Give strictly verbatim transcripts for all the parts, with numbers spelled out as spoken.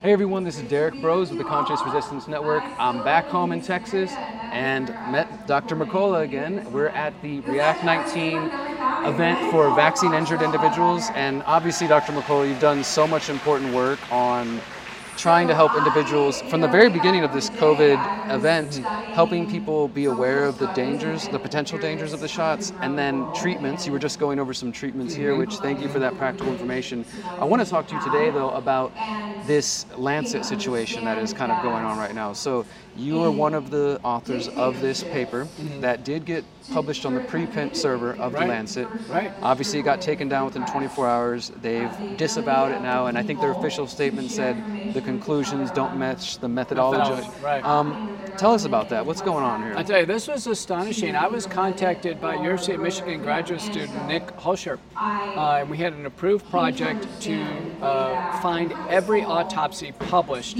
Hey everyone, this is Derek Bros with the Conscious Resistance Network. I'm back home in Texas and met Doctor Mercola again. We're at the React nineteen event for vaccine-injured individuals, and obviously, Doctor Mercola, you've done so much important work on trying to help individuals from the very beginning of this COVID event, helping people be aware of the dangers, the potential dangers of the shots, and then treatments. You were just going over some treatments here, which thank you for that practical information. I want to talk to you today, though, about this Lancet situation that is kind of going on right now. So you are one of the authors of this paper that did get published on the preprint server of right. the Lancet. Right. Obviously, it got taken down within twenty-four hours. They've disavowed it now, and I think their official statement said the conclusions don't match the methodology. Right. Um, tell us about that. What's going on here? I tell you, this was astonishing. I was contacted by University of Michigan graduate student Nick Hulscher, uh, and we had an approved project to uh, find every autopsy published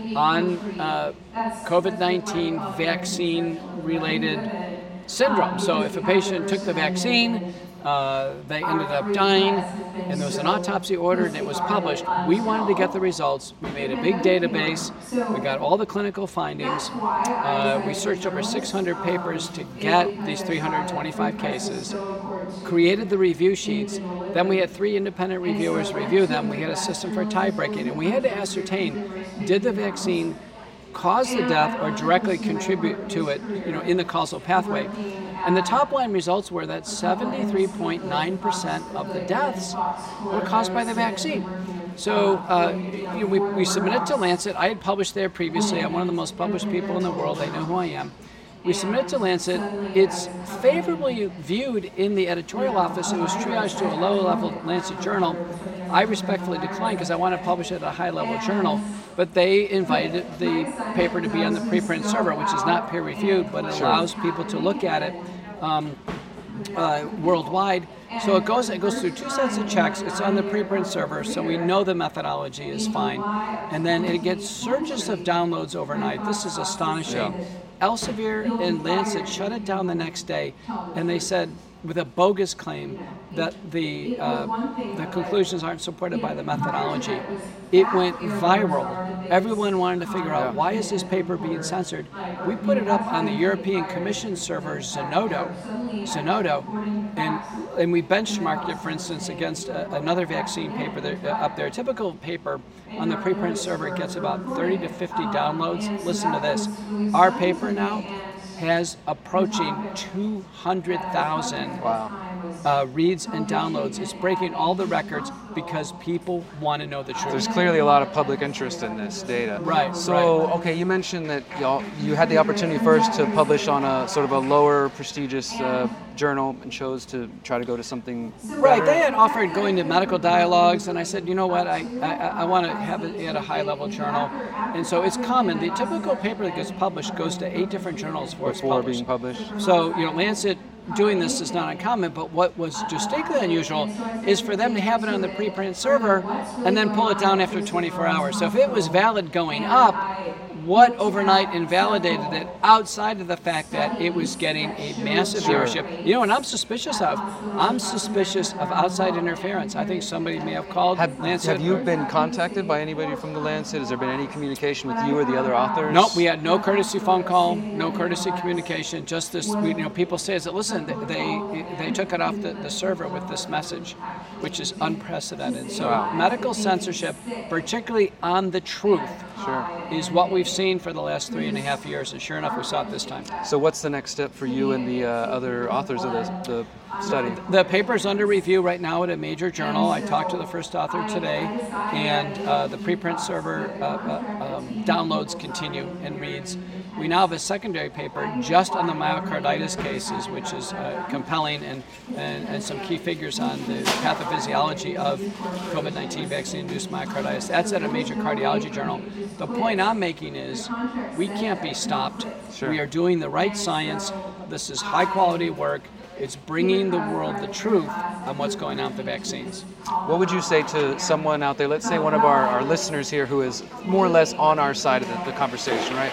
on uh, COVID nineteen vaccine-related syndrome. So if a patient took the vaccine, uh, they ended up dying, and there was an autopsy ordered and it was published. We wanted to get the results. We made a big database. We got all the clinical findings. Uh, we searched over six hundred papers to get these three hundred twenty-five cases, created the review sheets. Then we had three independent reviewers review them. We had a system for tie breaking, and we had to ascertain, did the vaccine cause the death or directly contribute to it, you know, in the causal pathway. And the top line results were that seventy-three point nine percent of the deaths were caused by the vaccine. So uh, you know, we, we submitted to Lancet. I had published there previously. I'm one of the most published people in the world. They know who I am. We submitted to Lancet. It's favorably viewed in the editorial office. It was triaged to a low-level Lancet journal. I respectfully declined because I want to publish it at a high-level journal, but they invited the paper to be on the preprint server, which is not peer-reviewed, but it Sure. allows people to look at it um, uh, worldwide. So it goes it goes through two sets of checks. It's on the preprint server, so we know the methodology is fine. And then it gets surges of downloads overnight. This is astonishing. Yeah. Elsevier and Lancet shut it down the next day, and they said, with a bogus claim, that the uh, the conclusions aren't supported by the methodology. It went viral. Everyone wanted to figure out, why is this paper being censored? We put it up on the European Commission server, Zenodo, Zenodo, and and we benchmarked it, for instance, against a, another vaccine paper that, uh, up there. A typical paper on the preprint server gets about thirty to fifty downloads. Listen to this. Our paper now has approaching two hundred thousand Wow. uh, reads and downloads. It's breaking all the records because people want to know the truth. There's clearly a lot of public interest in this data. Right, So, okay, you mentioned that y'all you had the opportunity first to publish on a sort of a lower prestigious uh, journal and chose to try to go to something Right, better. they had offered going to medical dialogues, and I said, you know what, I I, I want to have it at a high-level journal. And so it's common. The typical paper that gets published goes to eight different journals before it's before published. being published. So, you know, Lancet doing this is not uncommon, but what was distinctly unusual is for them to have it on the preprint server and then pull it down after twenty-four hours. So if it was valid going up, what overnight invalidated it outside of the fact that it was getting a massive Sure. viewership? You know what I'm suspicious of? I'm suspicious of outside interference. I think somebody may have called Have, Lancet. have you been contacted by anybody from the Lancet? Has there been any communication with you or the other authors? Nope, we had no courtesy phone call, no courtesy communication. Just this, we, you know, people say that listen, they they took it off the, the server with this message, which is unprecedented. So Wow. medical censorship, particularly on the truth, Sure. is what we've seen for the last three and a half years, and sure enough, we saw it this time. So what's the next step for you and the uh, other authors of the, the study? The paper's under review right now at a major journal. I talked to the first author today, and uh, the preprint server uh, uh, um, downloads continue and reads. We now have a secondary paper just on the myocarditis cases, which is uh, compelling, and, and, and some key figures on the pathophysiology of COVID nineteen vaccine-induced myocarditis. That's at a major cardiology journal. The point I'm making is we can't be stopped. Sure. We are doing the right science. This is high-quality work. It's bringing the world the truth on what's going on with the vaccines. What would you say to someone out there, let's say one of our, our listeners here who is more or less on our side of the, the conversation, right?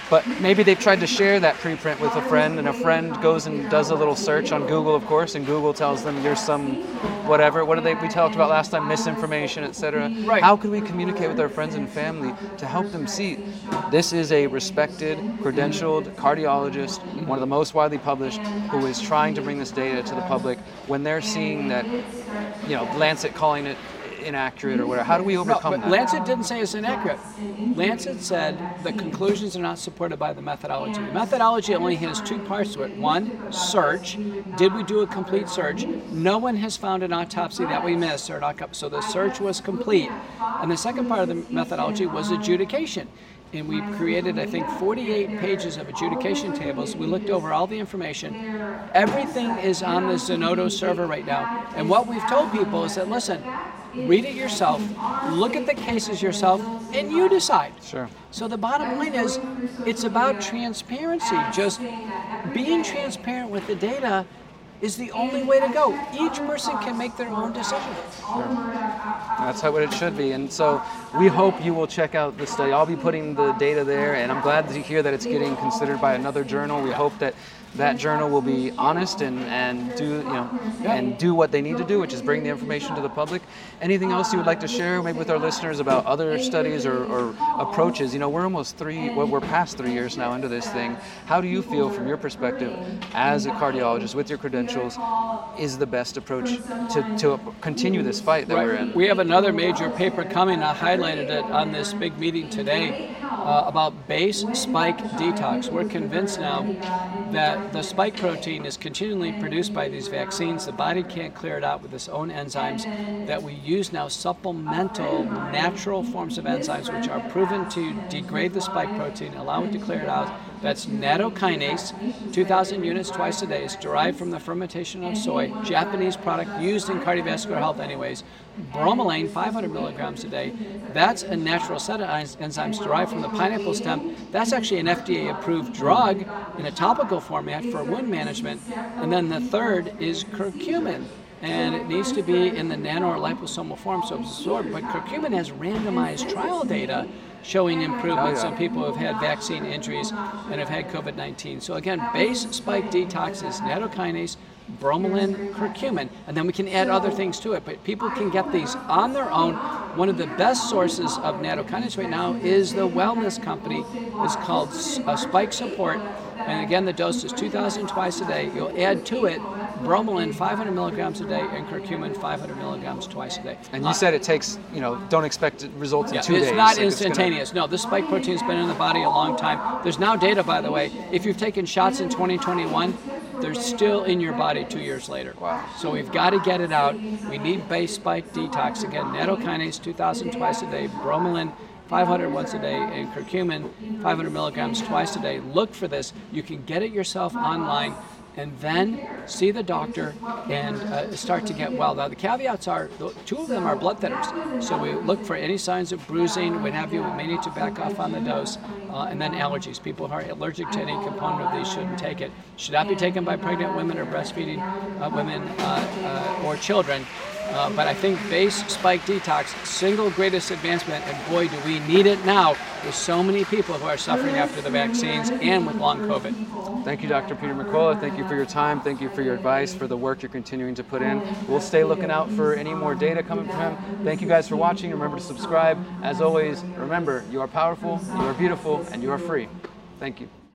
but maybe they've tried to share that preprint with a friend, and a friend goes and does a little search on Google, of course, and Google tells them you're some whatever. What did they we talked about last time? Misinformation, et cetera. Right. How can we communicate with our friends and family to help them see this is a respected, credentialed cardiologist, one of the most widely published, who is trying to bring this data to the public when they're seeing that, you know, Lancet calling it inaccurate or whatever? How do we overcome no, but that? Lancet didn't say it's inaccurate. Lancet said the conclusions are not supported by the methodology. The methodology only has two parts to it. One, search. Did we do a complete search? No one has found an autopsy that we missed, or not, so the search was complete. And the second part of the methodology was adjudication. And we created, I think, forty-eight pages of adjudication tables. We looked over all the information. Everything is on the Zenodo server right now. And what we've told people is that, listen, read it yourself, look at the cases yourself, and you decide. Sure. So the bottom line is, it's about transparency. Just being transparent with the data is the only way to go. Each person can make their own decision. Sure. That's how it should be. And so we hope you will check out the study. I'll be putting the data there, and I'm glad to hear that it's getting considered by another journal. We hope that that journal will be honest and, and do you know and do what they need to do, which is bring the information to the public. Anything else you would like to share, maybe with our listeners, about other studies or, or approaches? You know, we're almost three, well, we're past three years now into this thing. How do you feel, from your perspective, as a cardiologist with your credentials, is the best approach to, to continue this fight that Right. we're in? We have another major paper coming. I highlighted it on this big meeting today uh, about base spike detox. We're convinced now that the spike protein is continually produced by these vaccines. The body can't clear it out with its own enzymes, that we use now supplemental natural forms of enzymes which are proven to degrade the spike protein, allow it to clear it out. That's nattokinase, two thousand units twice a day. It's derived from the fermentation of soy, Japanese product used in cardiovascular health anyways. Bromelain, five hundred milligrams a day. That's a natural set of enzymes derived from the pineapple stem. That's actually an F D A-approved drug in a topical format for wound management. And then the third is curcumin. And it needs to be in the nano or liposomal form so it's absorbed. But curcumin has randomized trial data showing improvements Oh, yeah. on people who have had vaccine injuries and have had COVID nineteen. So again, base spike detox is nattokinase, bromelain, curcumin, and then we can add other things to it. But people can get these on their own. One of the best sources of nattokinase right now is the wellness company. It's called uh, Spike Support. And again, the dose is two thousand twice a day. You'll add to it bromelain, five hundred milligrams a day, and curcumin, five hundred milligrams twice a day. And you Uh, said it takes, you know, don't expect results in yeah, two it's days. not Like, it's gonna- instantaneous. No, this spike protein's been in the body a long time. There's now data, by the way. If you've taken shots in twenty twenty-one, they're still in your body two years later. Wow. So we've got to get it out. We need base spike detox. Again, nattokinase, two thousand twice a day, bromelain, five hundred once a day, and curcumin, five hundred milligrams twice a day. Look for this. You can get it yourself online, and then see the doctor and uh, start to get well. Now the caveats are, two of them are blood thinners. So we look for any signs of bruising, what have you. We may need to back off on the dose. Uh, and then allergies. People who are allergic to any component of these shouldn't take it. Should not be taken by pregnant women or breastfeeding uh, women uh, uh, or children. Uh, but I think base spike detox, single greatest advancement, and boy, do we need it now with so many people who are suffering after the vaccines and with long COVID. Thank you, Doctor Peter McCullough. Thank you for your time. Thank you for your advice, for the work you're continuing to put in. We'll stay looking out for any more data coming from him. Thank you guys for watching. Remember to subscribe. As always, remember, you are powerful, you are beautiful, and you are free. Thank you.